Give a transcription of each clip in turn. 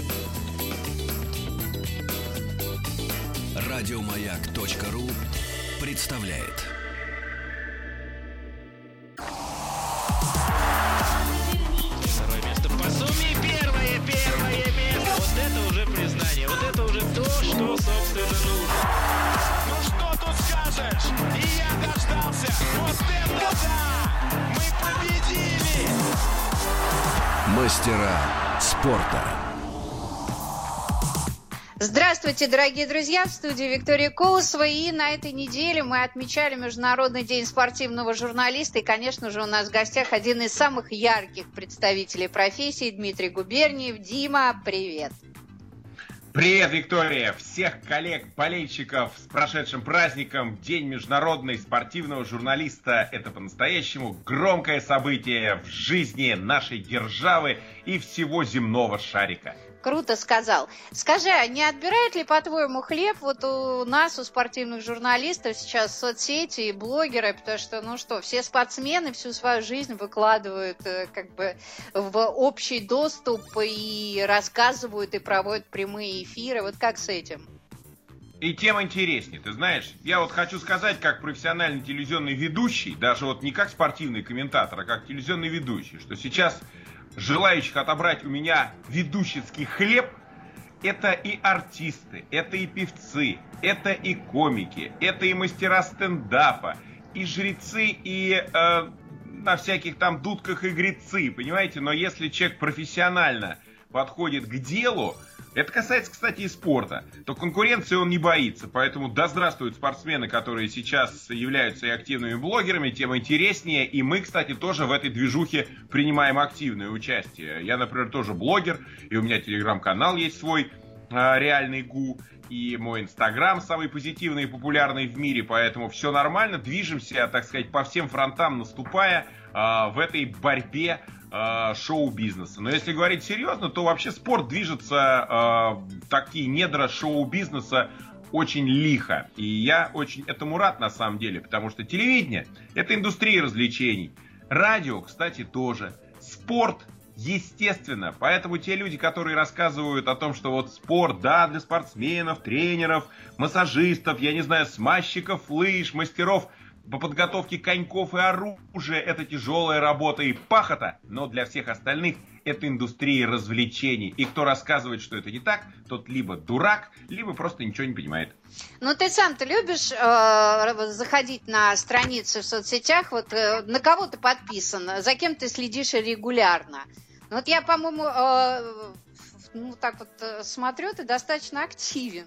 Радиомаяк.ру представляет. Второе место по сумме, первое место. Вот это уже признание, вот это уже то, что, собственно, нужно. Ну что тут скажешь? И я дождался. Вот это да! Мы победили! Мастера спорта. Здравствуйте, дорогие друзья, в студии Виктория Колосова. И на этой неделе мы отмечали Международный день спортивного журналиста. И, конечно же, у нас в гостях один из самых ярких представителей профессии Дмитрий Губерниев. Дима, привет! Привет, Виктория! Всех коллег-болельщиков с прошедшим праздником! День международного спортивного журналиста – это по-настоящему громкое событие в жизни нашей державы и всего земного шарика. Круто сказал. Скажи, а не отбирает ли, по-твоему, хлеб вот у нас, у спортивных журналистов сейчас соцсети и блогеры, потому что, все спортсмены всю свою жизнь выкладывают как бы в общий доступ и рассказывают, и проводят прямые эфиры. Вот как с этим? И тем интереснее, ты знаешь, я вот хочу сказать, как профессиональный телевизионный ведущий, даже вот не как спортивный комментатор, а как телевизионный ведущий, что сейчас желающих отобрать у меня ведущеский хлеб, это и артисты, это и певцы, это и комики, это и мастера стендапа, и жрецы, и на всяких там дудках игрецы, понимаете? Но если человек профессионально подходит к делу, это касается, кстати, и спорта, то конкуренции он не боится. Поэтому да здравствуют спортсмены, которые сейчас являются и активными блогерами, тем интереснее. И мы, кстати, тоже в этой движухе принимаем активное участие. Я, например, тоже блогер, и у меня телеграм-канал есть свой, Реальный Гу. И мой инстаграм самый позитивный и популярный в мире. Поэтому все нормально, движемся, так сказать, по всем фронтам, наступая в этой борьбе шоу-бизнеса. Но если говорить серьезно, то вообще спорт движется в такие недра шоу-бизнеса очень лихо. И я очень этому рад на самом деле, потому что телевидение — это индустрия развлечений. Радио, кстати, тоже. Спорт, естественно. Поэтому те люди, которые рассказывают о том, что вот спорт, да, для спортсменов, тренеров, массажистов, я не знаю, смазчиков лыж, мастеров по подготовке коньков и оружия, это тяжелая работа и пахота, но для всех остальных это индустрия развлечений. И кто рассказывает, что это не так, тот либо дурак, либо просто ничего не понимает. Ну, ты сам-то любишь заходить на страницы в соцсетях, вот на кого ты подписан, за кем ты следишь регулярно? Ну, вот я, по-моему, так вот смотрю, ты достаточно активен.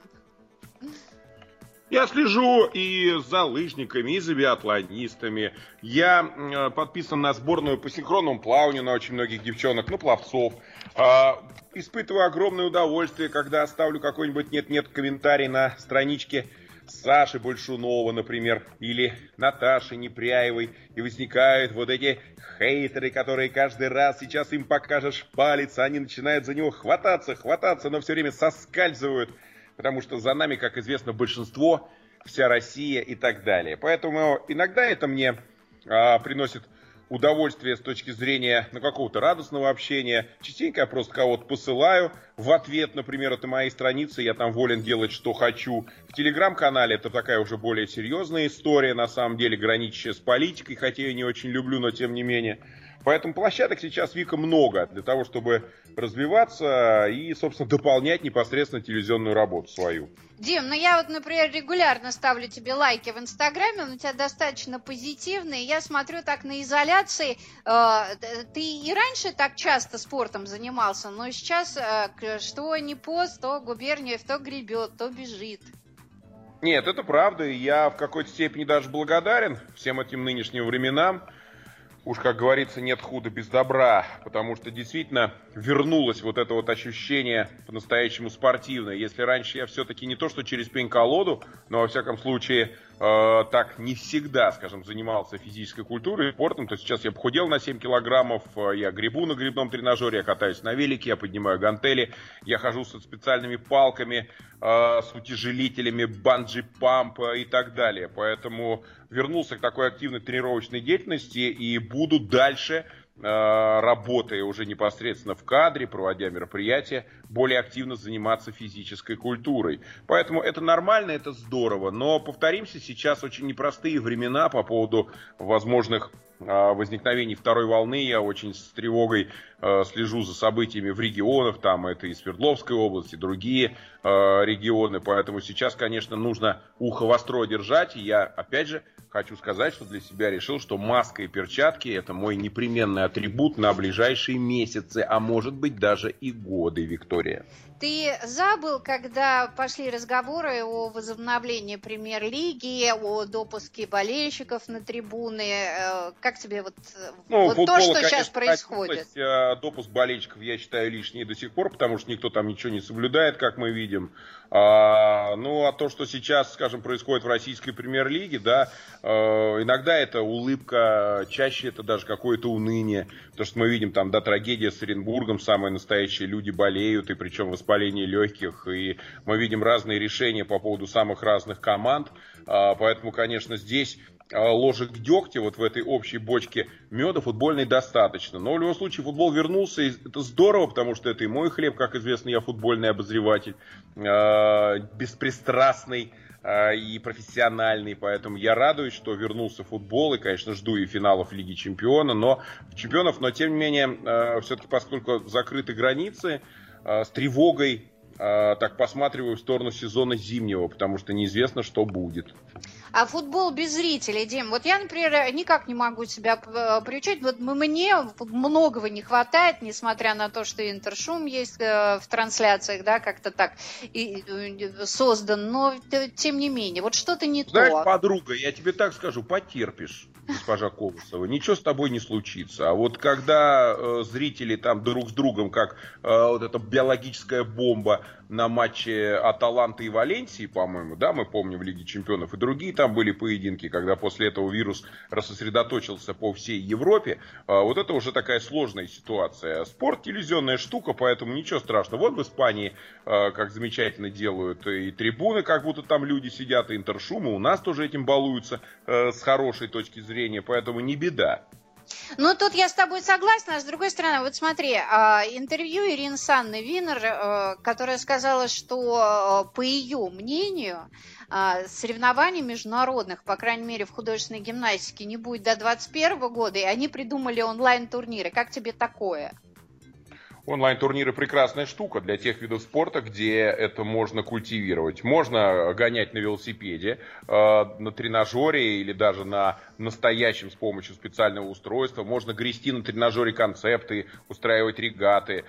Я слежу и за лыжниками, и за биатлонистами. Я подписан на сборную по синхронному плаванию на очень многих девчонок, пловцов. Испытываю огромное удовольствие, когда оставлю какой-нибудь нет-нет комментарий на страничке Саши Большунова, например, или Наташи Непряевой. И возникают вот эти хейтеры, которые каждый раз сейчас им покажешь палец, они начинают за него хвататься, но все время соскальзывают. Потому что за нами, как известно, большинство, вся Россия и так далее. Поэтому иногда это мне приносит удовольствие с точки зрения какого-то радостного общения. Частенько я просто кого-то посылаю в ответ, например, это мои страницы, я там волен делать, что хочу. В телеграм-канале это такая уже более серьезная история, на самом деле, граничащая с политикой, хотя я не очень люблю, но тем не менее. Поэтому площадок сейчас, Вика, много для того, чтобы развиваться и, собственно, дополнять непосредственно телевизионную работу свою. Дим, я вот, например, регулярно ставлю тебе лайки в Инстаграме, он у тебя достаточно позитивный. Я смотрю так на изоляции. Ты и раньше так часто спортом занимался, но сейчас что ни пост, то Губерниев то гребет, то бежит. Нет, это правда. Я в какой-то степени даже благодарен всем этим нынешним временам. Уж, как говорится, нет худа без добра, потому что действительно вернулось вот это вот ощущение по-настоящему спортивное. Если раньше я все-таки не то, что через пень-колоду, но, во всяком случае, так не всегда, скажем, занимался физической культурой, спортом, то сейчас я похудел на 7 килограммов, я гребу на гребном тренажере, я катаюсь на велике, я поднимаю гантели, я хожу со специальными палками, с утяжелителями, банджи-памп и так далее. Поэтому вернулся к такой активной тренировочной деятельности и буду дальше работая уже непосредственно в кадре, проводя мероприятия, более активно заниматься физической культурой. Поэтому это нормально, это здорово. Но, повторимся, сейчас очень непростые времена по поводу возможных возникновений второй волны. Я очень с тревогой слежу за событиями в регионах, там это и Свердловская область, и другие регионы. Поэтому сейчас, конечно, нужно ухо востро держать. И я, опять же, хочу сказать, что для себя решил, что маска и перчатки — это мой непременный атрибут на ближайшие месяцы, а может быть даже и годы, Виктория. Ты забыл, когда пошли разговоры о возобновлении премьер-лиги, о допуске болельщиков на трибуны? Как тебе вот футбола, то, что конечно, сейчас происходит? Допуск болельщиков, я считаю, лишний до сих пор, потому что никто там ничего не соблюдает, как мы видим. А то, что сейчас, скажем, происходит в российской премьер-лиге, да, иногда это улыбка, чаще это даже какое-то уныние. То, что мы видим там, да, трагедия с Оренбургом, самые настоящие люди болеют, и причем воспаление легких, и мы видим разные решения по поводу самых разных команд. Поэтому, конечно, здесь ложек дегтя вот в этой общей бочке меда футбольной достаточно. Но в любом случае футбол вернулся, и это здорово, потому что это и мой хлеб, как известно, я футбольный обозреватель, беспристрастный и профессиональный, поэтому я радуюсь, что вернулся футбол, и, конечно, жду и финалов Лиги Чемпионов, но тем не менее, все-таки, поскольку закрыты границы, с тревогой так посматриваю в сторону сезона зимнего, потому что неизвестно, что будет. А футбол без зрителей, Дим, вот я, например, никак не могу себя приучить. Вот мне многого не хватает, несмотря на то, что интершум есть в трансляциях, да, как-то так и создан, но тем не менее, вот что-то не то. Знаешь, подруга, я тебе так скажу, потерпишь, госпожа Колосова, ничего с тобой не случится. А вот когда зрители там друг с другом, как вот эта биологическая бомба на матче Аталанты и Валенсии, по-моему, да, мы помним в Лиге Чемпионов, и другие там были поединки, когда после этого вирус рассосредоточился по всей Европе, вот это уже такая сложная ситуация. Спорт телевизионная штука, поэтому ничего страшного. Вот в Испании, как замечательно делают, и трибуны, как будто там люди сидят, и интершумы, у нас тоже этим балуются с хорошей точки зрения, поэтому не беда. Ну, тут я с тобой согласна, а с другой стороны, вот смотри, интервью Ирины Санны Винер, которая сказала, что, по ее мнению, соревнований международных, по крайней мере, в художественной гимнастике не будет до 2021 года, и они придумали онлайн-турниры. Как тебе такое? Онлайн-турниры прекрасная штука для тех видов спорта, где это можно культивировать. Можно гонять на велосипеде, на тренажере или даже на настоящем с помощью специального устройства. Можно грести на тренажере концепты, устраивать регаты.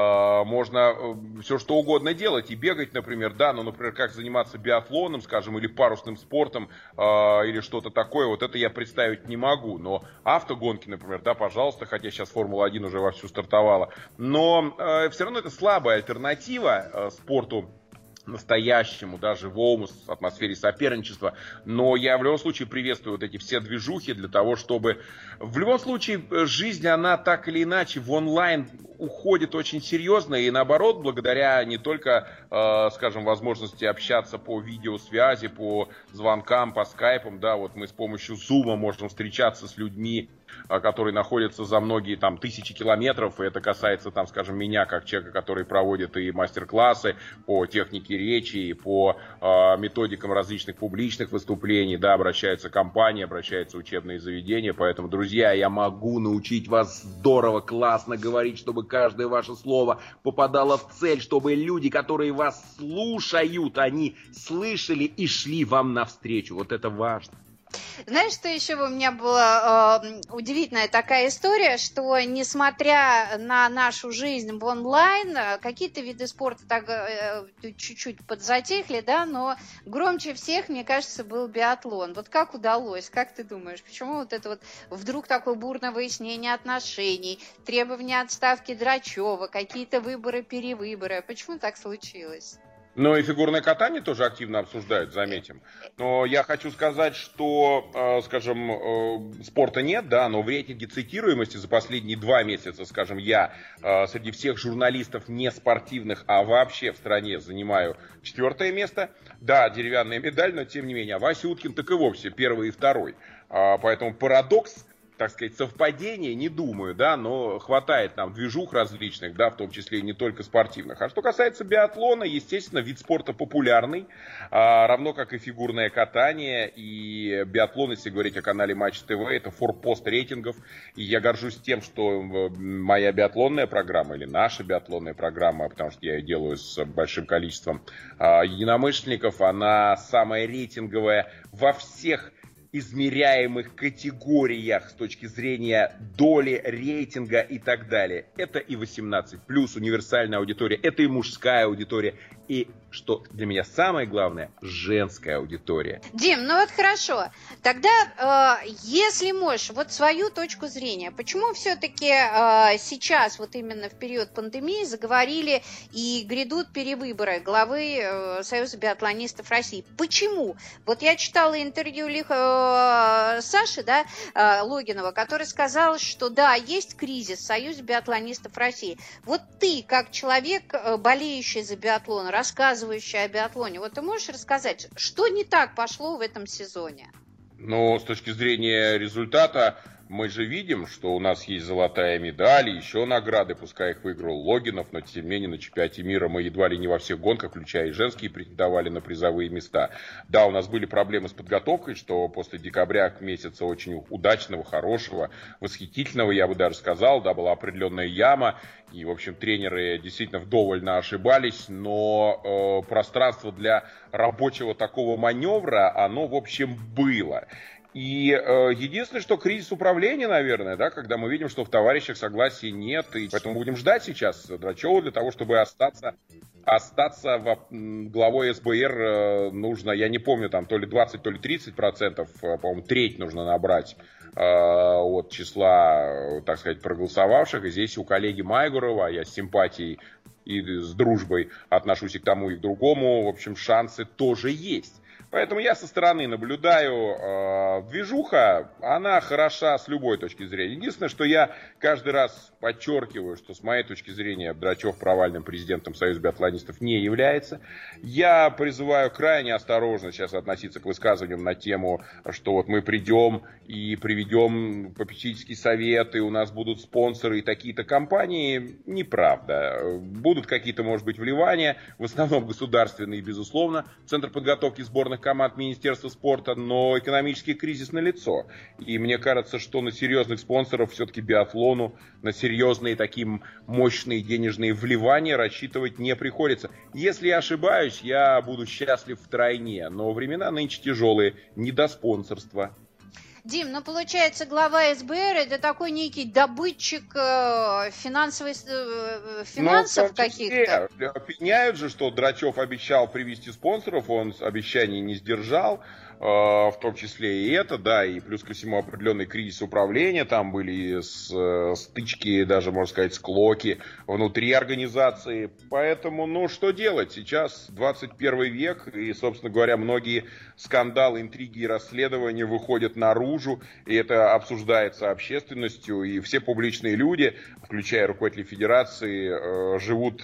Можно все что угодно делать и бегать, например, да, ну, например, как заниматься биатлоном, скажем, или парусным спортом, или что-то такое. Вот это я представить не могу. Но автогонки, например, да, пожалуйста, хотя сейчас Формула-1 уже вовсю стартовала. Но все равно это слабая альтернатива спорту настоящему, да, живому, с атмосфере соперничества. Но я в любом случае приветствую вот эти все движухи для того, чтобы... В любом случае, жизнь, она так или иначе в онлайн уходит очень серьезно. И наоборот, благодаря не только, скажем, возможности общаться по видеосвязи, по звонкам, по скайпам, да, вот мы с помощью Zoom можем встречаться с людьми, которые находятся за многие там тысячи километров, и это касается, там, скажем, меня, как человека, который проводит и мастер-классы по технике речи, и по методикам различных публичных выступлений, да, обращаются компании, обращаются учебные заведения, поэтому, друзья, я могу научить вас здорово, классно говорить, чтобы каждое ваше слово попадало в цель, чтобы люди, которые вас слушают, они слышали и шли вам навстречу, вот это важно. Знаешь, что еще у меня была удивительная такая история, что несмотря на нашу жизнь в онлайн, какие-то виды спорта так чуть-чуть подзатихли, да, но громче всех, мне кажется, был биатлон. Вот как удалось, как ты думаешь, почему вот это вот вдруг такое бурное выяснение отношений, требования отставки Драчева, какие-то выборы-перевыборы, почему так случилось? Ну и фигурное катание тоже активно обсуждают, заметим. Но я хочу сказать, что, скажем, спорта нет, да, но в рейтинге цитируемости за последние 2 месяца, скажем, я среди всех журналистов не спортивных, а вообще в стране занимаю 4-е место. Да, деревянная медаль, но тем не менее. А Вася Уткин так и вовсе 1-й и 2-й. Поэтому парадокс так сказать, совпадение, не думаю, да, но хватает нам движух различных, да, в том числе и не только спортивных. А что касается биатлона, естественно, вид спорта популярный, равно как и фигурное катание, и биатлон, если говорить о канале Матч ТВ, это форпост рейтингов, и я горжусь тем, что моя биатлонная программа, или наша биатлонная программа, потому что я ее делаю с большим количеством единомышленников, она самая рейтинговая во всех измеряемых категориях с точки зрения доли, рейтинга и так далее. Это и 18+, универсальная аудитория, это и мужская аудитория, и, что для меня самое главное, женская аудитория. Дим, ну вот хорошо. Тогда, если можешь, вот свою точку зрения, почему все-таки сейчас, вот именно в период пандемии, заговорили и грядут перевыборы главы Союза биатлонистов России? Почему? Вот я читала интервью Саши, да, Логинова, который сказал, что да, есть кризис в Союзе биатлонистов России. Вот ты, как человек, болеющий за биатлон, рассказывающий о биатлоне, вот ты можешь рассказать, что не так пошло в этом сезоне? Ну, с точки зрения результата, мы же видим, что у нас есть золотая медаль, еще награды, пускай их выиграл Логинов, но тем не менее на чемпионате мира мы едва ли не во всех гонках, включая и женские, претендовали на призовые места. Да, у нас были проблемы с подготовкой, что после декабря месяца очень удачного, хорошего, восхитительного, я бы даже сказал, да, была определенная яма, и, в общем, тренеры действительно вдоволь ошибались, но пространство для рабочего такого маневра, оно, в общем, было. И единственное, что кризис управления, наверное, да, когда мы видим, что в товарищах согласия нет, и поэтому будем ждать сейчас Драчева для того, чтобы остаться главой СБР нужно, я не помню, там то ли 20, то ли 30%, по-моему, треть нужно набрать от числа, так сказать, проголосовавших. И здесь у коллеги Майгурова, я с симпатией и с дружбой отношусь и к тому, и к другому, в общем, шансы тоже есть. Поэтому я со стороны наблюдаю, движуха, она хороша с любой точки зрения. Единственное, что я каждый раз подчеркиваю, что с моей точки зрения Драчев провальным президентом Союза биатлонистов не является. Я призываю крайне осторожно сейчас относиться к высказываниям на тему, что вот мы придем и приведем попечительский совет, и у нас будут спонсоры и такие-то компании. Неправда. Будут какие-то, может быть, вливания, в основном государственные, безусловно, Центр подготовки сборных команд Министерства спорта, но экономический кризис налицо. И мне кажется, что на серьезных спонсоров все-таки биатлону, на серьезные такие мощные денежные вливания рассчитывать не приходится. Если я ошибаюсь, я буду счастлив втройне, но времена нынче тяжелые, не до спонсорства. Дим, ну получается, глава СБР это такой некий добытчик финансов каких-то. Обвиняют же, что Драчев обещал привести спонсоров, он обещаний не сдержал, в том числе и это, да, и плюс ко всему определенный кризис управления, там были стычки, даже, можно сказать, склоки внутри организации, поэтому, ну, что делать, сейчас 21 век, и, собственно говоря, многие скандалы, интриги и расследования выходят наружу, и это обсуждается общественностью, и все публичные люди, включая руководителей федерации, живут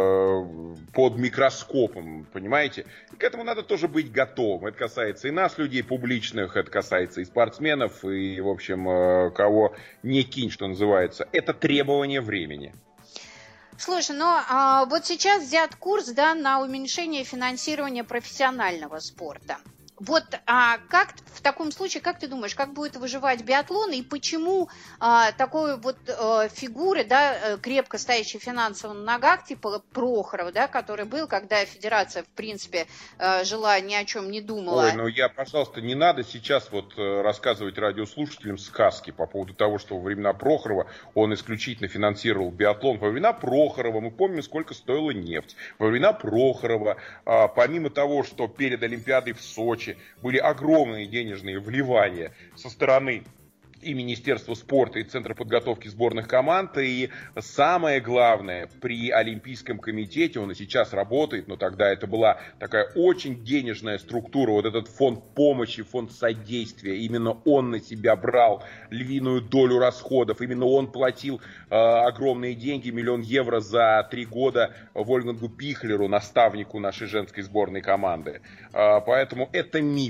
под микроскопом, понимаете, и к этому надо тоже быть готовым, это касается и нас, людей публичных, это касается и спортсменов, и, в общем, кого не кинь, что называется. Это требование времени. Слушай, ну вот сейчас взят курс, да, на уменьшение финансирования профессионального спорта. Вот как в таком случае, как ты думаешь, как будет выживать биатлон и почему такой вот фигуры, да, крепко стоящей финансово на ногах, типа Прохорова, да, который был, когда федерация, в принципе, жила, ни о чем не думала. Ой, ну пожалуйста, не надо сейчас вот рассказывать радиослушателям сказки по поводу того, что во времена Прохорова он исключительно финансировал биатлон. Во времена Прохорова мы помним, сколько стоила нефть. Во времена Прохорова, помимо того, что перед Олимпиадой в Сочи были огромные денежные вливания со стороны и Министерства спорта, и Центра подготовки сборных команд, и самое главное, при Олимпийском комитете, он и сейчас работает, но тогда это была такая очень денежная структура, вот этот фонд помощи, фонд содействия, именно он на себя брал львиную долю расходов, именно он платил огромные деньги, 1 000 000 евро за 3 года Вольфгангу Пихлеру, наставнику нашей женской сборной команды. Поэтому это миф,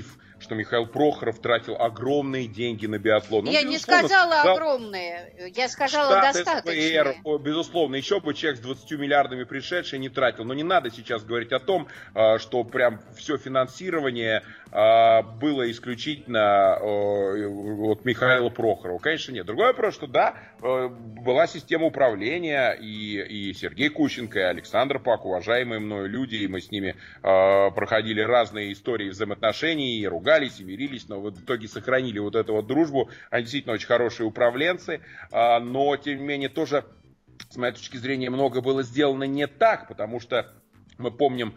что Михаил Прохоров тратил огромные деньги на биатлон. Я не сказала огромные, я сказала достаточные. СПР, безусловно, еще бы человек с 20 миллиардами пришедший не тратил. Но не надо сейчас говорить о том, что прям все финансирование было исключительно от Михаила Прохорова. Конечно, нет. Другой вопрос, что да, была система управления, и Сергей Кущенко, и Александр Пак, уважаемые мною люди, и мы с ними проходили разные истории взаимоотношений, и ругались, и мирились, но в итоге сохранили вот эту вот дружбу. Они действительно очень хорошие управленцы, но, тем не менее, тоже, с моей точки зрения, много было сделано не так, потому что мы помним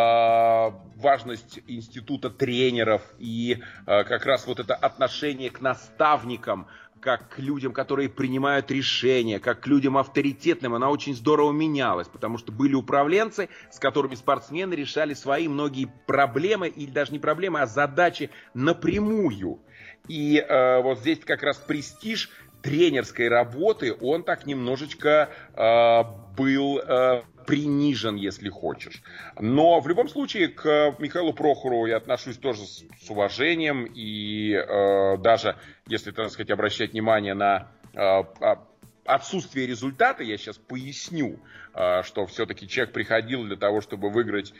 важность института тренеров и как раз вот это отношение к наставникам, как к людям, которые принимают решения, как к людям авторитетным, она очень здорово менялась, потому что были управленцы, с которыми спортсмены решали свои многие проблемы, или даже не проблемы, а задачи напрямую. И вот здесь как раз престиж тренерской работы, он так немножечко был принижен, если хочешь. Но в любом случае к Михаилу Прохорову я отношусь тоже с уважением, и даже если, так сказать, обращать внимание на отсутствие результата, я сейчас поясню, что все-таки человек приходил для того, чтобы выиграть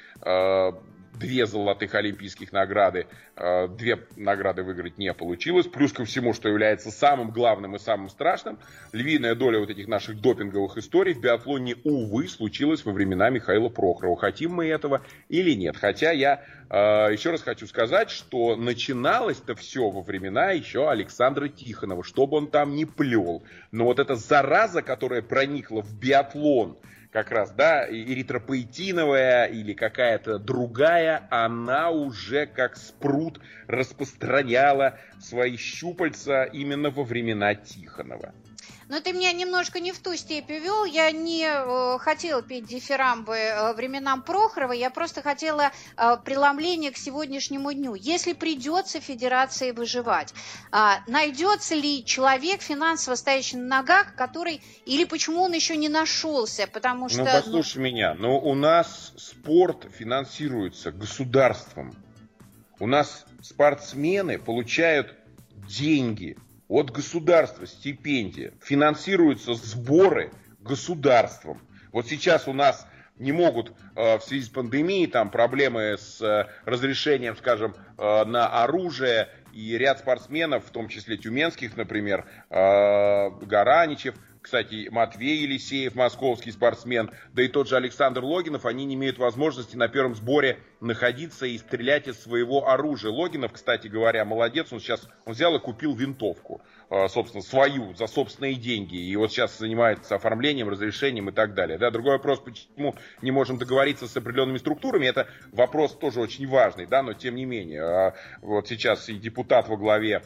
2 золотых олимпийских награды, 2 награды выиграть не получилось. Плюс ко всему, что является самым главным и самым страшным, львиная доля вот этих наших допинговых историй в биатлоне, увы, случилась во времена Михаила Прохорова. Хотим мы этого или нет. Хотя я еще раз хочу сказать, что начиналось-то все во времена еще Александра Тихонова, что бы он там ни плел. Но вот эта зараза, которая проникла в биатлон, как раз, да, эритропоэтиновая или какая-то другая, она уже как спрут распространяла свои щупальца именно во времена Тихонова. Но ты меня немножко не в ту степь вел. Я не хотела петь дифирамбы временам Прохорова, я просто хотела преломления к сегодняшнему дню. Если придется федерации выживать, найдется ли человек, финансово стоящий на ногах, который, или почему он еще не нашелся? Потому что... послушай меня, у нас спорт финансируется государством. У нас спортсмены получают деньги от государства, стипендия, финансируются сборы государством. Вот сейчас у нас не могут в связи с пандемией, там проблемы с разрешением, скажем, на оружие, и ряд спортсменов, в том числе тюменских, например, Гараничев, кстати, Матвей Елисеев, московский спортсмен, да и тот же Александр Логинов, они не имеют возможности на первом сборе находиться и стрелять из своего оружия. Логинов, кстати говоря, молодец, он взял и купил винтовку, собственно, свою, за собственные деньги, и вот сейчас занимается оформлением, разрешением и так далее. Да, другой вопрос, почему не можем договориться с определенными структурами, это вопрос тоже очень важный, да, но тем не менее, вот сейчас и депутат во главе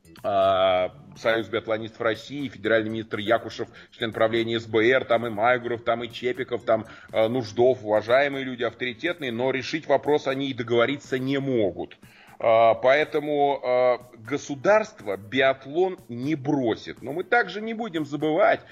Союз биатлонистов России, федеральный министр Якушев, член правления СБР, там и Майгуров, там и Чепиков, там Нуждов, уважаемые люди, авторитетные, но решить вопрос они и договориться не могут. Поэтому государство биатлон не бросит. Но мы также не будем забывать,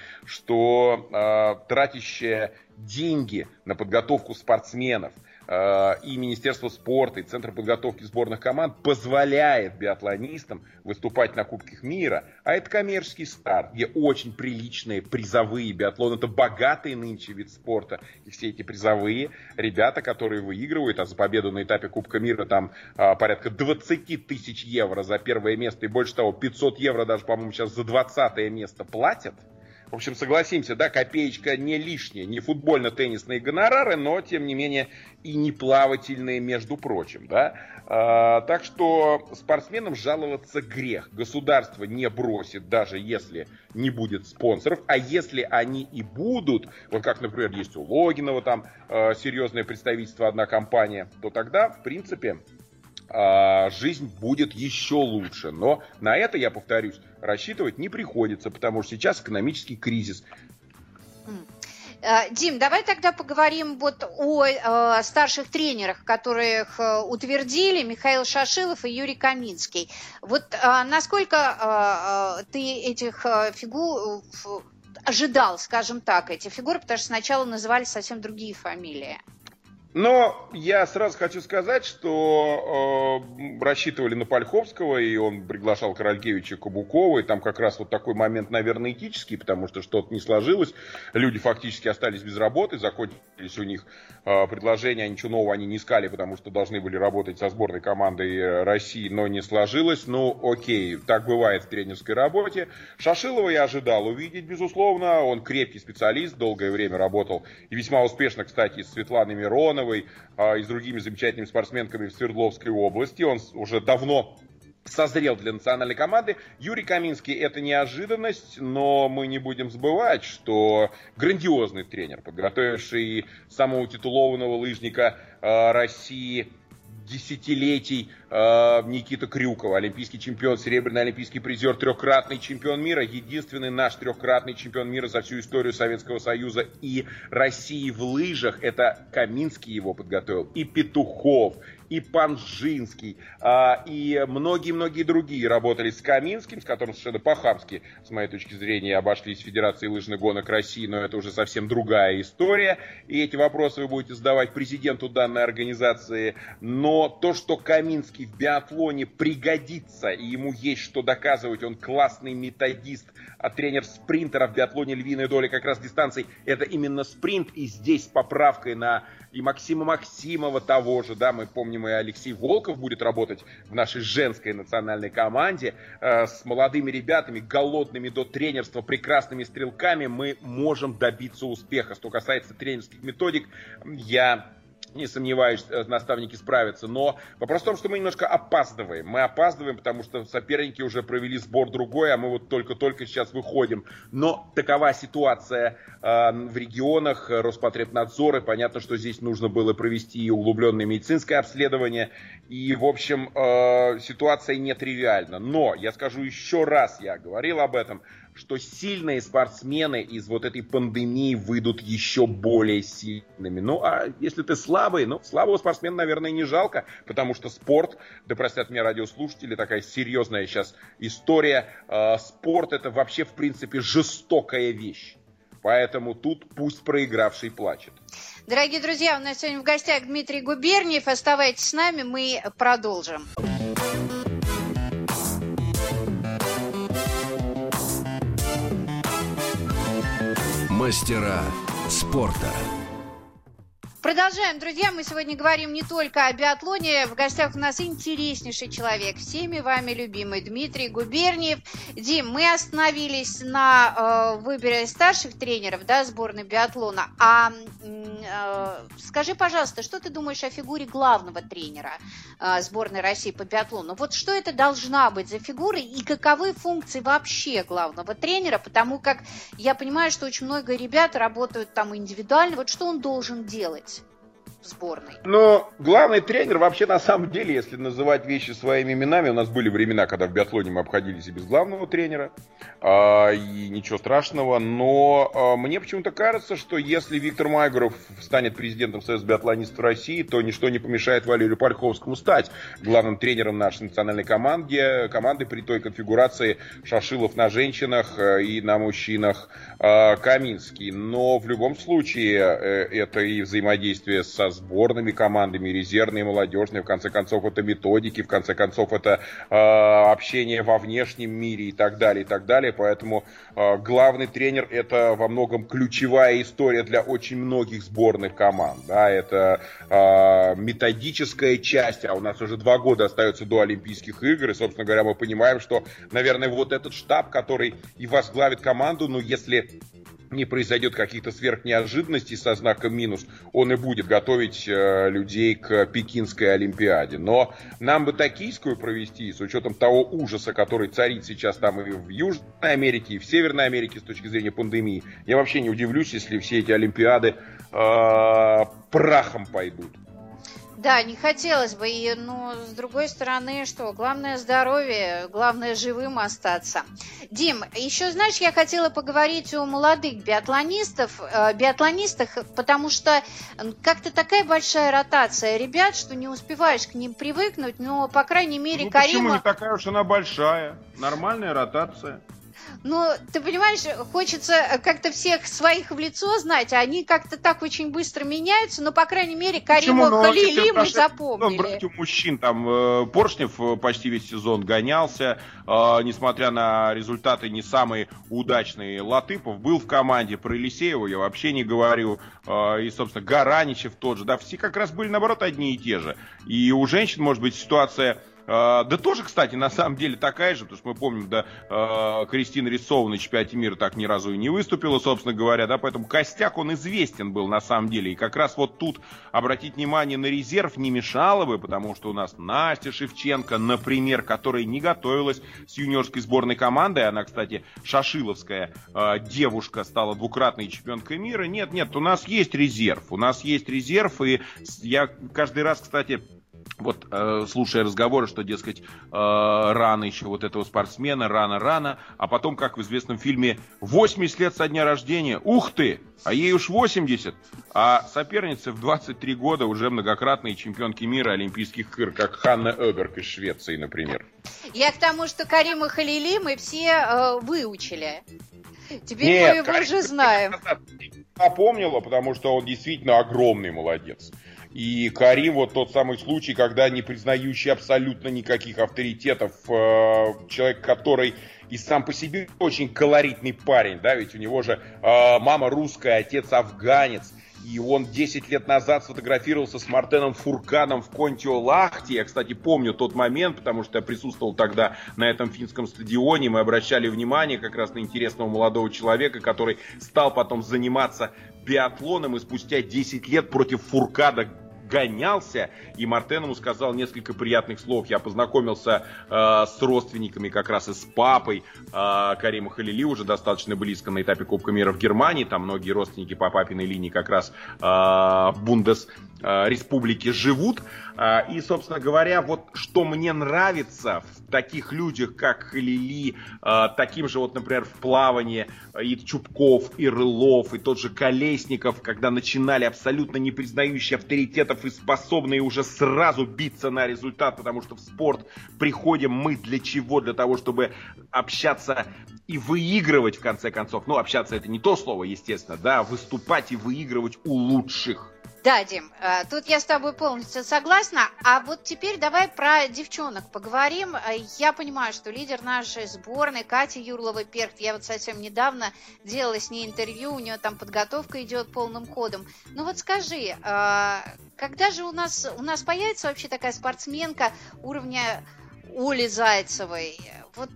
что тратящее деньги на подготовку спортсменов и Министерство спорта, и Центр подготовки сборных команд позволяет биатлонистам выступать на Кубках мира. А это коммерческий старт, где очень приличные призовые. Биатлон — это богатый нынче вид спорта. И все эти призовые ребята, которые выигрывают, а за победу на этапе Кубка мира там порядка 20 тысяч евро за первое место. И больше того, 500 евро даже, по-моему, сейчас за 20-е место платят. В общем, согласимся, да, копеечка не лишняя, не футбольно-теннисные гонорары, но, тем не менее, и не плавательные, между прочим, да. Так что спортсменам жаловаться грех. Государство не бросит, даже если не будет спонсоров. А если они и будут, вот как, например, есть у Логинова там серьезное представительство, одна компания, то тогда, в принципе, жизнь будет еще лучше. Но на это, я повторюсь, рассчитывать не приходится, потому что сейчас экономический кризис. Дим, давай тогда поговорим вот о старших тренерах, которых утвердили Михаил Шашилов и Юрий Каминский. Вот насколько ты этих фигур ожидал, скажем так, эти фигуры, потому что сначала называли совсем другие фамилии? Но я сразу хочу сказать, что рассчитывали на Польховского, и он приглашал Каралькевича, Кабукова, и там как раз вот такой момент, наверное, этический, потому что что-то не сложилось, люди фактически остались без работы, закончились у них предложения, ничего нового они не искали, потому что должны были работать со сборной командой России, но не сложилось. Ну, окей, так бывает в тренерской работе. Шашилова я ожидал увидеть, безусловно, он крепкий специалист, долгое время работал, и весьма успешно, кстати, с Светланой Мироновой, и с другими замечательными спортсменками в Свердловской области. Он уже давно созрел для национальной команды. Юрий Каминский — это неожиданность, но мы не будем забывать, что грандиозный тренер, подготовивший самого титулованного лыжника России десятилетий Никита Крюков, олимпийский чемпион, серебряный олимпийский призер, трехкратный чемпион мира, единственный наш трехкратный чемпион мира за всю историю Советского Союза и России в лыжах. Это Каминский его подготовил, и Петухов, и Панжинский, и многие-многие другие работали с Каминским, с которым совершенно по-хамски, с моей точки зрения, обошлись Федерацией лыжных гонок России, но это уже совсем другая история, и эти вопросы вы будете задавать президенту данной организации. Но то, что Каминский в биатлоне пригодится, и ему есть что доказывать, он классный методист, а тренер спринтера в биатлоне львиная доля как раз дистанций, это именно спринт, и здесь с поправкой на и Максима Максимова того же, да, мы помним, и Алексей Волков будет работать в нашей женской национальной команде, с молодыми ребятами, голодными до тренерства, прекрасными стрелками, мы можем добиться успеха. Что касается тренерских методик, я не сомневаюсь, наставники справятся. Но вопрос в том, что мы немножко опаздываем. Мы опаздываем, потому что соперники уже провели сбор другой, а мы вот только-только сейчас выходим. Но такова ситуация в регионах, Роспотребнадзор, и понятно, что здесь нужно было провести и углубленное медицинское обследование. И, в общем, ситуация нетривиальна. Но, я скажу еще раз, я говорил об этом, что сильные спортсмены из вот этой пандемии выйдут еще более сильными. Ну, а если ты слабый, слабого спортсмена, наверное, не жалко, потому что спорт, да простят меня радиослушатели, такая серьезная сейчас история, спорт — это вообще, в принципе, жестокая вещь. Поэтому тут пусть проигравший плачет. Дорогие друзья, у нас сегодня в гостях Дмитрий Губерниев. Оставайтесь с нами, мы продолжим. Мастера спорта. Продолжаем, друзья. Мы сегодня говорим не только о биатлоне. В гостях у нас интереснейший человек, всеми вами любимый Дмитрий Губерниев. Дим, мы остановились на выборе старших тренеров, да, сборной биатлона. Скажи, пожалуйста, что ты думаешь о фигуре главного тренера сборной России по биатлону? Вот что это должна быть за фигура и каковы функции вообще главного тренера? Потому как я понимаю, что очень много ребят работают там индивидуально. Вот что он должен делать в сборной? Но главный тренер вообще, на самом деле, если называть вещи своими именами, у нас были времена, когда в биатлоне мы обходились и без главного тренера, и ничего страшного, но мне почему-то кажется, что если Виктор Майгоров станет президентом Союза биатлонистов России, то ничто не помешает Валерию Польховскому стать главным тренером нашей национальной команды при той конфигурации Шашилов на женщинах и на мужчинах Каминский. Но в любом случае это и взаимодействие со сборными командами, резервные, молодежные, в конце концов это методики, в конце концов это общение во внешнем мире и так далее, и так далее. Поэтому главный тренер — это во многом ключевая история для очень многих сборных команд. Да, это методическая часть, а у нас уже 2 года остается до Олимпийских игр, и, собственно говоря, мы понимаем, что, наверное, вот этот штаб, который и возглавит команду, ну, если не произойдет каких-то сверхнеожиданностей со знаком минус, он и будет готовить людей к Пекинской Олимпиаде. Но нам бы токийскую провести, с учетом того ужаса, который царит сейчас там и в Южной Америке, и в Северной Америке с точки зрения пандемии, я вообще не удивлюсь, если все эти Олимпиады прахом пойдут. Да, не хотелось бы, но с другой стороны, что? Главное здоровье, главное живым остаться. Дим, еще, знаешь, я хотела поговорить о молодых биатлонистах, потому что как-то такая большая ротация ребят, что не успеваешь к ним привыкнуть, но, по крайней мере, Карима... Почему не такая уж она большая? Нормальная ротация. Ну, ты понимаешь, хочется как-то всех своих в лицо знать, а они как-то так очень быстро меняются, но, по крайней мере, Карима Халили мы запомнили. Брать у мужчин, там Поршнев почти весь сезон гонялся, несмотря на результаты не самые удачные. Латыпов был в команде, про Елисеева я вообще не говорю, и, собственно, Гараничев тот же, да, все как раз были, наоборот, одни и те же. И у женщин, может быть, ситуация... Да тоже, кстати, на самом деле такая же, потому что мы помним, да, Кристина Рисовна на чемпионате мира так ни разу и не выступила, собственно говоря, да, поэтому костяк, он известен был на самом деле, и как раз вот тут обратить внимание на резерв не мешало бы, потому что у нас Настя Шевченко, например, которая не готовилась с юниорской сборной командой, она, кстати, шашиловская девушка, стала двукратной чемпионкой мира, нет, у нас есть резерв, и я каждый раз, кстати... Вот, слушая разговоры, что, дескать, рано еще вот этого спортсмена, рано, а потом, как в известном фильме, 80 лет со дня рождения, ух ты, а ей уж 80, а соперницы в 23 года уже многократные чемпионки мира олимпийских игр, как Ханна Öberg из Швеции, например. Я к тому, что Карима Халили мы все выучили. Теперь мы его уже знаем. Напомнила, потому что он действительно огромный молодец. И Карим, вот тот самый случай, когда не признающий абсолютно никаких авторитетов, человек, который и сам по себе очень колоритный парень, да, ведь у него же мама русская, отец афганец, и он 10 лет назад сфотографировался с Мартеном Фурканом в Контиолахте. Я, кстати, помню тот момент, потому что я присутствовал тогда на этом финском стадионе. Мы обращали внимание как раз на интересного молодого человека, который стал потом заниматься биатлоном и спустя 10 лет против Фуркада гонялся, и Мартен ему сказал несколько приятных слов. Я познакомился с родственниками, как раз и с папой Карима Халили, уже достаточно близко на этапе Кубка мира в Германии. Там многие родственники по папиной линии как раз в Бундесреспублике живут. И, собственно говоря, вот что мне нравится в таких людях, как Халили, таким же вот, например, в плавании и Чубков, и Рылов, и тот же Колесников, когда начинали абсолютно не признающие авторитетов и способные уже сразу биться на результат, потому что в спорт приходим мы для чего? Для того, чтобы общаться и выигрывать, в конце концов. Ну, общаться это не то слово, естественно, да, выступать и выигрывать у лучших. Да, Дим, тут я с тобой полностью согласна. А вот теперь давай про девчонок поговорим. Я понимаю, что лидер нашей сборной Катя Юрлова-Перхт, я вот совсем недавно делала с ней интервью, у нее там подготовка идет полным ходом. Ну вот скажи, когда же у нас появится вообще такая спортсменка уровня Оли Зайцевой? Вот,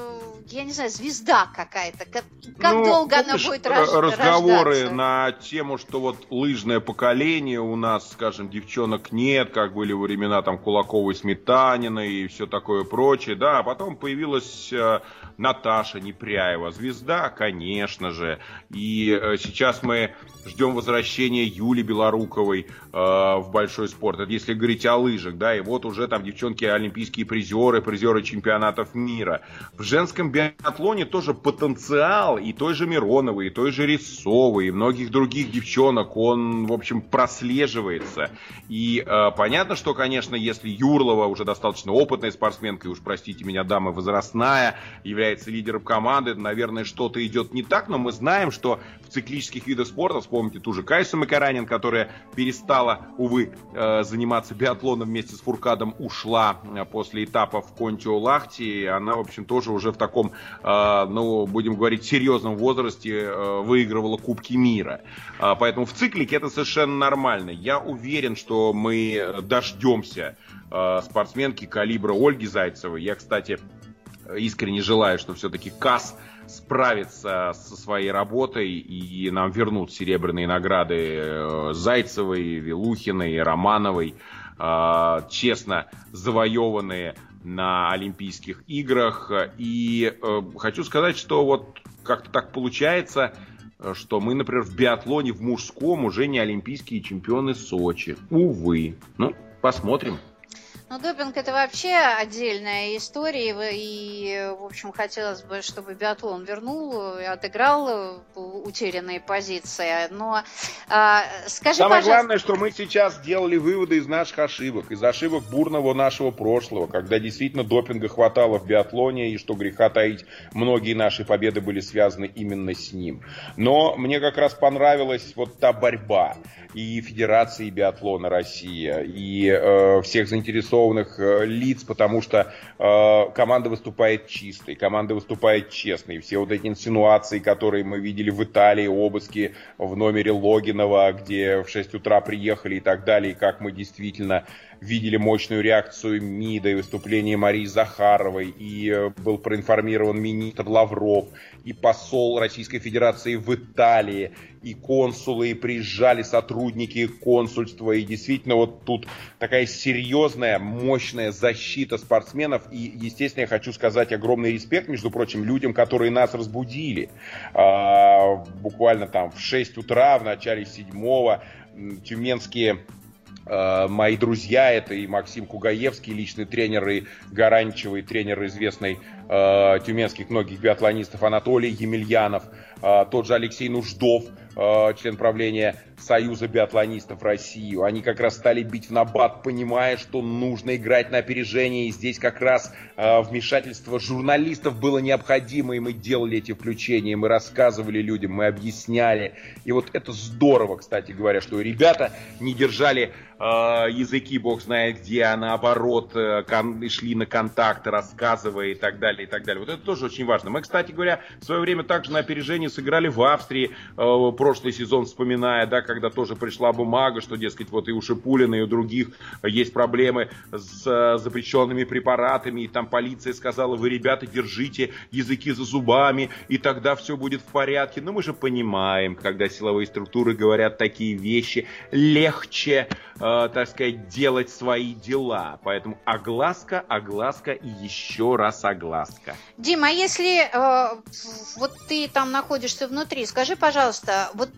я не знаю, звезда какая-то. Как долго она будет разговоры рождаться? На тему, что вот лыжное поколение у нас, скажем, девчонок нет, как были во времена там Кулаковой, Сметаниной и все такое прочее, да, а потом появилась Наташа Непряева, звезда, конечно же, и сейчас мы ждем возвращения Юли Белоруковой в большой спорт, это если говорить о лыжах, да, и вот уже там девчонки олимпийские призеры чемпионатов мира. В женском биатлоне тоже потенциал и той же Мироновой, и той же Рисовой, и многих других девчонок, он, в общем, прослеживается. И понятно, что, конечно, если Юрлова, уже достаточно опытная спортсменка, и уж простите меня, дама возрастная, является лидером команды, наверное, что-то идет не так, но мы знаем, что в циклических видах спорта, вспомните ту же Кайсу Макаранин, которая перестала, увы, заниматься биатлоном вместе с Фуркадом, ушла после этапа в Контиолахте, она, в общем, тоже уже в таком, будем говорить, серьезном возрасте выигрывала Кубки мира. Поэтому в циклике это совершенно нормально. Я уверен, что мы дождемся спортсменки калибра Ольги Зайцевой. Я, кстати, искренне желаю, что все-таки КАС справится со своей работой и нам вернут серебряные награды Зайцевой, Вилухиной, Романовой, честно завоеванные на Олимпийских играх. И хочу сказать, что вот как-то так получается, что мы, например, в биатлоне в мужском уже не олимпийские чемпионы Сочи. Увы. Ну, посмотрим. Ну, допинг – это вообще отдельная история, и, в общем, хотелось бы, чтобы биатлон вернул и отыграл утерянные позиции. Но скажи, Самое пожалуйста... главное, что мы сейчас сделали выводы из наших ошибок, из ошибок бурного нашего прошлого, когда действительно допинга хватало в биатлоне, и, что греха таить, многие наши победы были связаны именно с ним. Но мне как раз понравилась вот та борьба и Федерации биатлона России, и всех заинтересованных лиц, потому что команда выступает чистой, команда выступает честной. Все вот эти инсинуации, которые мы видели в Италии, обыски в номере Логинова, где в 6 утра приехали и так далее, и как мы действительно видели мощную реакцию МИДа и выступление Марии Захаровой, и был проинформирован министр Лавров, и посол Российской Федерации в Италии, и консулы, и приезжали сотрудники консульства, и действительно вот тут такая серьезная, мощная защита спортсменов, и, естественно, я хочу сказать огромный респект, между прочим, людям, которые нас разбудили. Буквально там в 6 утра, в начале 7-го, тюменские мои друзья, это и Максим Кугаевский, личный тренер, и Гаранчевый, тренер известный тюменских многих биатлонистов, Анатолий Емельянов, тот же Алексей Нуждов, член правления Союза биатлонистов России. Они как раз стали бить в набат, понимая, что нужно играть на опережение. И здесь как раз вмешательство журналистов было необходимо. И мы делали эти включения, мы рассказывали людям, мы объясняли. И вот это здорово, кстати говоря, что ребята не держали языки, бог знает где, а наоборот шли на контакты, рассказывая и так далее, и так далее. Вот это тоже очень важно. Мы, кстати говоря, в свое время также на опережении сыграли в Австрии, прошлый сезон вспоминая, да, когда тоже пришла бумага, что, дескать, вот и у Шипулина, и у других есть проблемы с запрещенными препаратами, и там полиция сказала: вы, ребята, держите языки за зубами, и тогда все будет в порядке. Но мы же понимаем, когда силовые структуры говорят такие вещи, легче, так сказать, делать свои дела. Поэтому огласка, огласка и еще раз огласка. Дима, а если вот ты там находишься внутри, скажи, пожалуйста, вот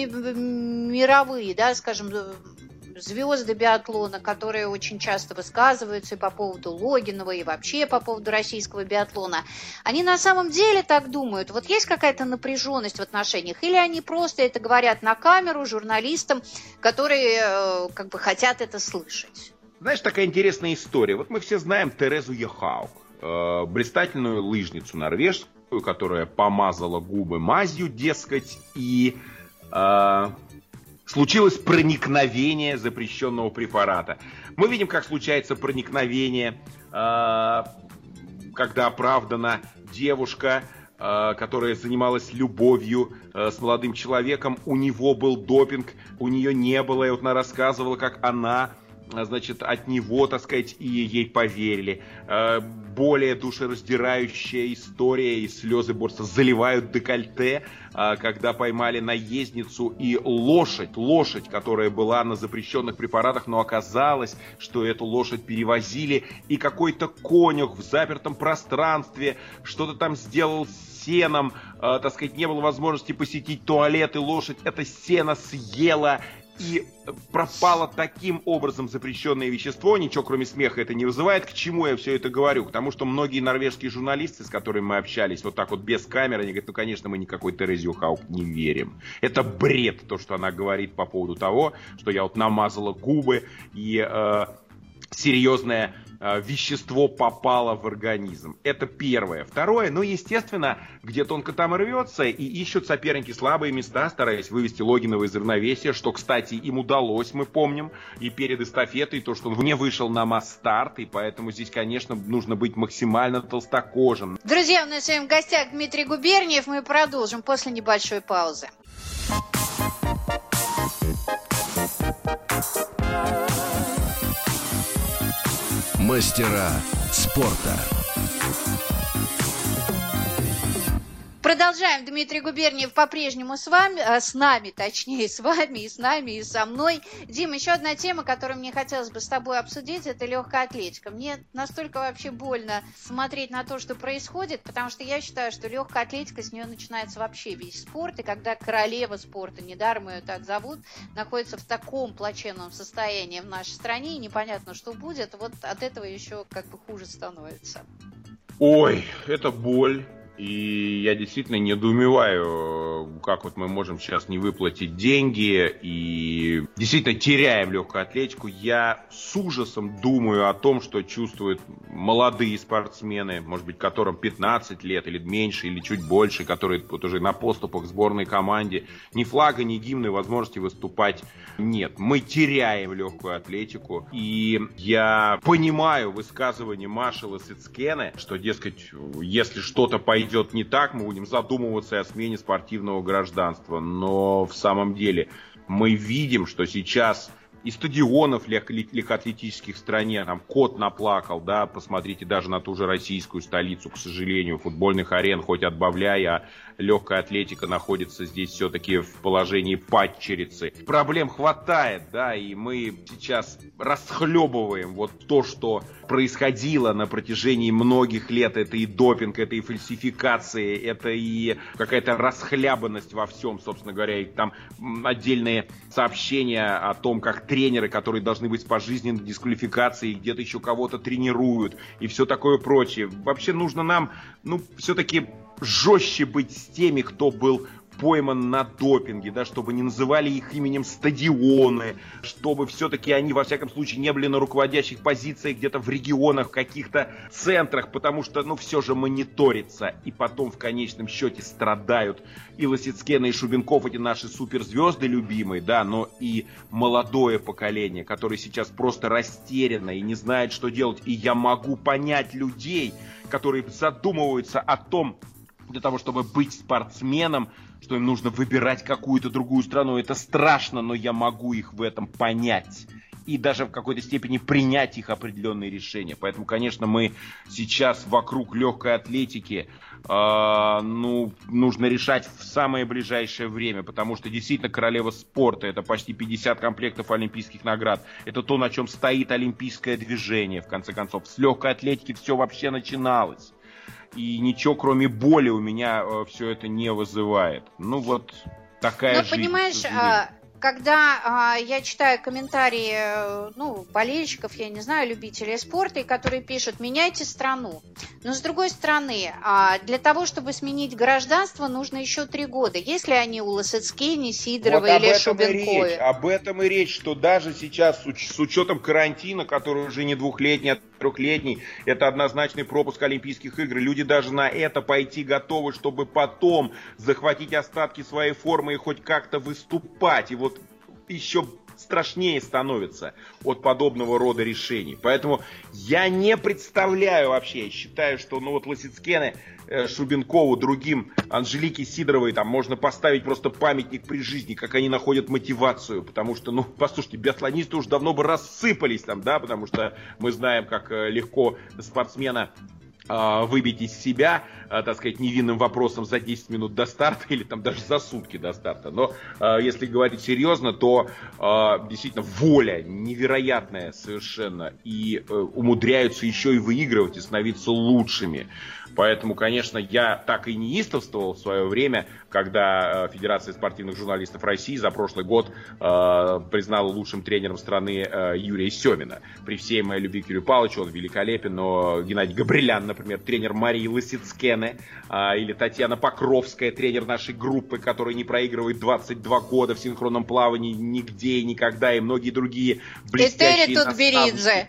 мировые, да, скажем, звезды биатлона, которые очень часто высказываются и по поводу Логинова, и вообще по поводу российского биатлона, они на самом деле так думают? Вот есть какая-то напряженность в отношениях? Или они просто это говорят на камеру журналистам, которые как бы хотят это слышать? Знаешь, такая интересная история. Вот мы все знаем Терезу Йохаук, блистательную лыжницу норвежскую, которая помазала губы мазью, дескать, и случилось проникновение запрещенного препарата. Мы видим, как случается проникновение, когда оправдана девушка, которая занималась любовью с молодым человеком. У него был допинг, у нее не было. И вот она рассказывала, как она, значит, от него, так сказать, и ей поверили. Более душераздирающая история, и слезы просто заливают декольте, когда поймали наездницу и лошадь, которая была на запрещенных препаратах, но оказалось, что эту лошадь перевозили, и какой-то конюх в запертом пространстве что-то там сделал с сеном, так сказать, не было возможности посетить туалет, и лошадь это сено съела, и пропало таким образом запрещенное вещество. Ничего кроме смеха это не вызывает. К чему я все это говорю? К тому, что многие норвежские журналисты, с которыми мы общались, вот так вот без камеры, они говорят: ну, конечно, мы никакой Терезе Йохаук не верим. Это бред, то, что она говорит по поводу того, что я вот намазала губы, и серьезное вещество попало в организм. Это первое. Второе, ну, естественно, где тонко там и рвется, и ищут соперники слабые места, стараясь вывести Логинова из равновесия, что, кстати, им удалось, мы помним, и перед эстафетой, то, что он не вышел на масс-старт, и поэтому здесь, конечно, нужно быть максимально толстокожим. Друзья, у нас сегодня в гостях Дмитрий Губерниев, мы продолжим после небольшой паузы. Мастера спорта. продолжаем. Дмитрий Губерниев по-прежнему с вами, с нами, и со мной. Дим, еще одна тема, которую мне хотелось бы с тобой обсудить, это легкая атлетика. Мне настолько вообще больно смотреть на то, что происходит, потому что я считаю, что легкая атлетика, с нее начинается вообще весь спорт, и когда королева спорта, недаром ее так зовут, находится в таком плачевном состоянии в нашей стране, и непонятно, что будет, вот от этого еще как бы хуже становится. Ой, это боль. И я действительно недоумеваю, как вот мы можем сейчас не выплатить деньги и действительно теряем легкую атлетику. Я с ужасом думаю о том, что чувствуют молодые спортсмены, может быть, которым 15 лет или меньше, или чуть больше, которые вот уже на поступах к сборной команде. Ни флага, ни гимна, возможности выступать нет. Мы теряем легкую атлетику. И я понимаю высказывание Маши Лисицкене, что, дескать, если что-то пойдет не так, мы будем задумываться о смене спортивного гражданства. Но в самом деле мы видим, что сейчас и стадионов легкоатлетических в стране, там кот наплакал, да, посмотрите даже на ту же российскую столицу, к сожалению, футбольных арен хоть отбавляй, а легкая атлетика находится здесь все-таки в положении падчерицы. Проблем хватает, да, и мы сейчас расхлебываем вот то, что происходило на протяжении многих лет. Это и допинг, это и фальсификации, это и какая-то расхлябанность во всем, собственно говоря, и там отдельные сообщения о том, как тренеры, которые должны быть с пожизненной дисквалификацией, где-то еще кого-то тренируют и все такое прочее. Вообще нужно нам, все-таки жестче быть с теми, кто был пойман на допинге, да, чтобы не называли их именем стадионы, чтобы все-таки они, во всяком случае, не были на руководящих позициях где-то в регионах, в каких-то центрах, потому что, все же мониторится, и потом в конечном счете страдают и Лисицкена, и Шубенков, эти наши суперзвезды любимые, да, но и молодое поколение, которое сейчас просто растеряно и не знает, что делать, и я могу понять людей, которые задумываются о том, для того, чтобы быть спортсменом, что им нужно выбирать какую-то другую страну. Это страшно, но я могу их в этом понять. И даже в какой-то степени принять их определенные решения. Поэтому, конечно, мы сейчас вокруг легкой атлетики нужно решать в самое ближайшее время. Потому что действительно королева спорта. Это почти 50 комплектов олимпийских наград. Это то, на чем стоит олимпийское движение, в конце концов. С легкой атлетики все вообще начиналось. И ничего, кроме боли, у меня все это не вызывает. Такая жизнь. Понимаешь, когда я читаю комментарии, болельщиков, я не знаю, любителей спорта, которые пишут: меняйте страну. Но с другой стороны, для того, чтобы сменить гражданство, нужно еще 3 года. Если они у Лисицкене, Сидоровой или Шубенковой. Об этом и речь, что даже сейчас с учетом карантина, который уже не 2-летний, а 3-летний, это однозначный пропуск Олимпийских игр. Люди даже на это пойти готовы, чтобы потом захватить остатки своей формы и хоть как-то выступать. И вот еще страшнее становится от подобного рода решений. Поэтому я не представляю вообще, считаю, что Лисицкене, Шубенкову, другим, Анжелике Сидоровой, там можно поставить просто памятник при жизни, как они находят мотивацию, потому что, послушайте, биатлонисты уже давно бы рассыпались там, да, потому что мы знаем, как легко спортсмена выбить из себя, так сказать, невинным вопросом за 10 минут до старта или там даже за сутки до старта. Но если говорить серьезно, то действительно воля невероятная совершенно, и умудряются еще и выигрывать и становиться лучшими. Поэтому, конечно, я так и неистовствовал в свое время, когда Федерация спортивных журналистов России за прошлый год признала лучшим тренером страны Юрия Семина. При всей моей любви к Юрию Павловичу, он великолепен, но Геннадий Габрилян, например, тренер Марии Лисицкене, или Татьяна Покровская, тренер нашей группы, которая не проигрывает 22 года в синхронном плавании нигде и никогда, и многие другие блестящие наставники.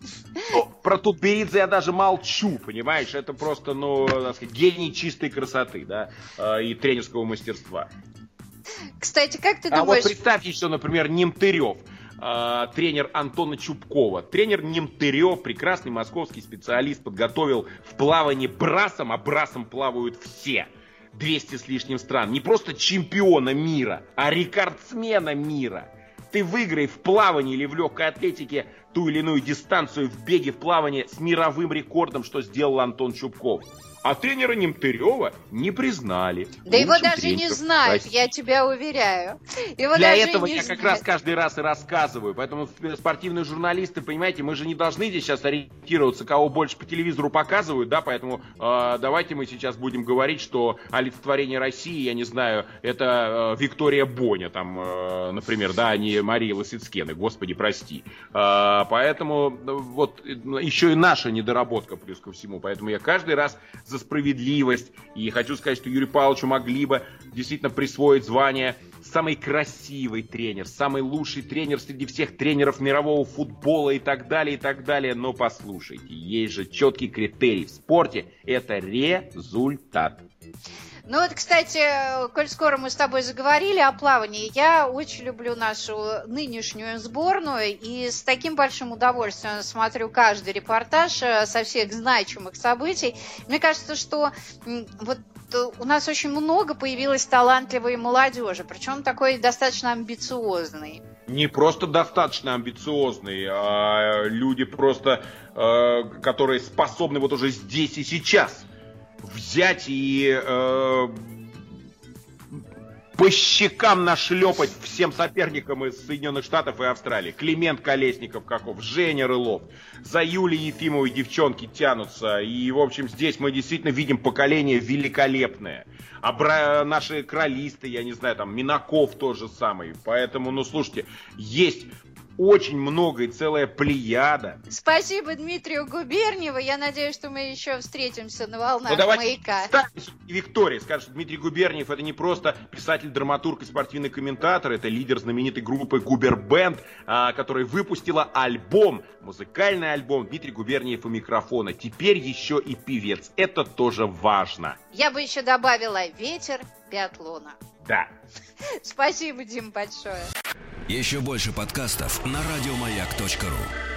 Про Тутберидзе я даже молчу, понимаешь? Это просто, так сказать, гений чистой красоты, да, и тренерского мастерства. Кстати, как ты думаешь... А вот представь еще, например, Немтырев, тренер Антона Чубкова. Тренер Немтырев, прекрасный московский специалист, подготовил в плавании брасом, а брасом плавают все. 200 с лишним стран. Не просто чемпиона мира, а рекордсмена мира. Ты выиграй в плавании или в легкой атлетике ту или иную дистанцию в беге, в плавании с мировым рекордом, что сделал Антон Чубков. А тренера Немтырева не признали. Да его даже не знают, я тебя уверяю. Для этого я как раз каждый раз и рассказываю. Поэтому спортивные журналисты, понимаете, мы же не должны здесь сейчас ориентироваться, кого больше по телевизору показывают, да, поэтому давайте мы сейчас будем говорить, что олицетворение России, я не знаю, это Виктория Боня, там, например, да, а не Мария Лосицкена, господи, прости. Поэтому вот еще и наша недоработка плюс ко всему, поэтому я каждый раз за справедливость. И хочу сказать, что Юрию Павловичу могли бы действительно присвоить звание самый красивый тренер, самый лучший тренер среди всех тренеров мирового футбола и так далее, и так далее. Но послушайте, есть же четкий критерий в спорте – это результат. Ну вот, кстати, коль скоро мы с тобой заговорили о плавании, я очень люблю нашу нынешнюю сборную и с таким большим удовольствием смотрю каждый репортаж со всех значимых событий. Мне кажется, что вот у нас очень много появилось талантливой молодежи, причем такой достаточно амбициозной. Не просто достаточно амбициозные, а люди просто, которые способны вот уже здесь и сейчас взять и по щекам нашлепать всем соперникам из Соединенных Штатов и Австралии. Климент Колесников каков, Женя Рылов. За Юлией Ефимовой девчонки тянутся. И, в общем, здесь мы действительно видим поколение великолепное. А наши кролисты, я не знаю, там, Минаков тот же самый. Поэтому, ну, слушайте, есть очень много и целая плеяда. Спасибо Дмитрию Губерниеву. Я надеюсь, что мы еще встретимся на волнах «Маяка». Виктория скажет, что Дмитрий Губерниев — это не просто писатель, драматург и спортивный комментатор, это лидер знаменитой группы Губербенд, которая выпустила альбом, музыкальный альбом «Дмитрий Губерниев у микрофона». Теперь еще и певец. Это тоже важно. Я бы еще добавила «Ветер биатлона». Да. Спасибо, Дим, большое. Еще больше подкастов на радиомаяк.ру.